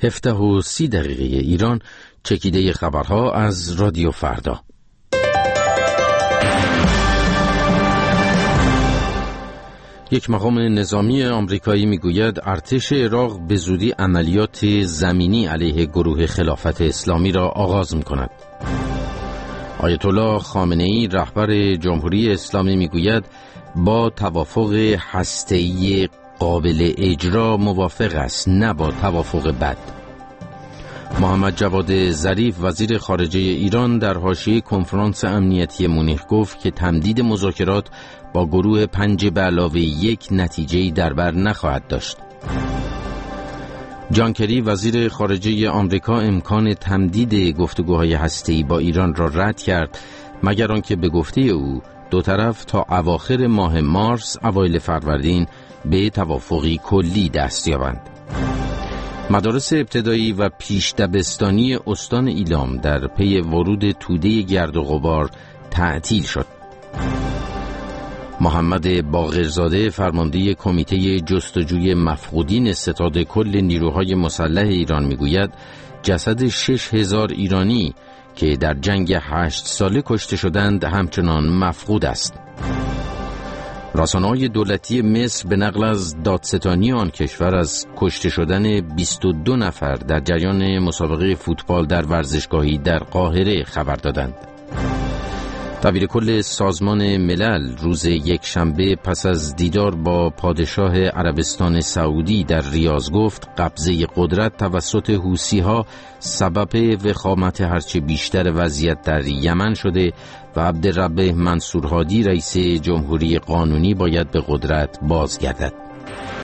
17:30 ایران. چکیده خبرها از رادیو فردا. یک مقام نظامی آمریکایی میگوید ارتش عراق به زودی عملیات زمینی علیه گروه خلافت اسلامی را آغاز می‌کند. آیت الله خامنه‌ای رهبر جمهوری اسلامی میگوید با توافق هسته‌ای قابل اجرا موافق است، نه با توافق بد. محمد جواد ظریف وزیر خارجه ایران در حاشیه کنفرانس امنیتی مونیخ گفت که تمدید مذاکرات با گروه 5+1 نتیجه‌ای در بر نخواهد داشت. جان کری وزیر خارجه آمریکا امکان تمدید گفتگوهای هسته‌ای با ایران را رد کرد، مگر آنکه به گفته او دو طرف تا اواخر ماه مارس اوایل فروردین به توافقی کلی دست یابند. مدارس ابتدایی و پیش دبستانی استان ایلام در پی ورود توده گرد و غبار تعطیل شد. محمد باقرزاده فرمانده کمیته جستجوی مفقودین ستاد کل نیروهای مسلح ایران میگوید جسد 6000 ایرانی که در جنگ 8 ساله کشته شدند همچنان مفقود است. رسانه‌های دولتی مصر به نقل از دادستانی آن کشور از کشته شدن 22 نفر در جریان مسابقه فوتبال در ورزشگاهی در قاهره خبر دادند. دبیر کل سازمان ملل روز یکشنبه پس از دیدار با پادشاه عربستان سعودی در ریاض گفت قبضه قدرت توسط حوثی‌ها سبب وخامت هرچه بیشتر وضعیت در یمن شده و عبدالرب منصور هادی رئیس جمهوری قانونی باید به قدرت بازگردد.